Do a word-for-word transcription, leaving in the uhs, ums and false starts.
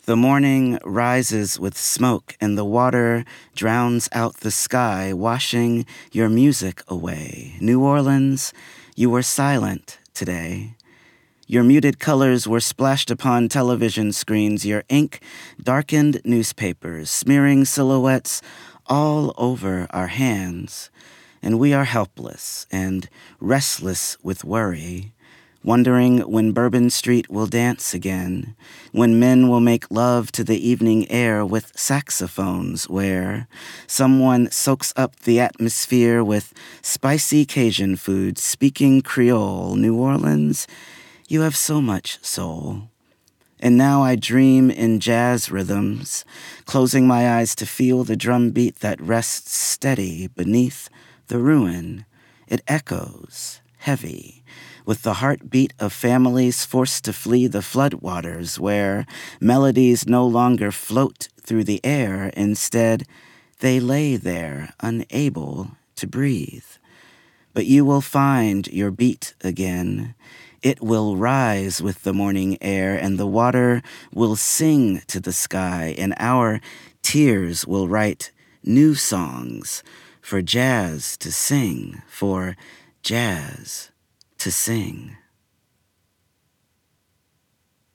The morning rises with smoke, and the water drowns out the sky, washing your music away. New Orleans, you were silent today. Your muted colors were splashed upon television screens, your ink darkened newspapers, smearing silhouettes all over our hands. And we are helpless and restless with worry, wondering when Bourbon Street will dance again, when men will make love to the evening air with saxophones, where someone soaks up the atmosphere with spicy Cajun food, speaking Creole. New Orleans, you have so much soul. And now I dream in jazz rhythms, closing my eyes to feel the drum beat that rests steady beneath the ruin. It echoes, heavy, with the heartbeat of families forced to flee the floodwaters, where melodies no longer float through the air. Instead, they lay there, unable to breathe. But you will find your beat again. It will rise with the morning air, and the water will sing to the sky, and our tears will write new songs for jazz to sing, for jazz to sing.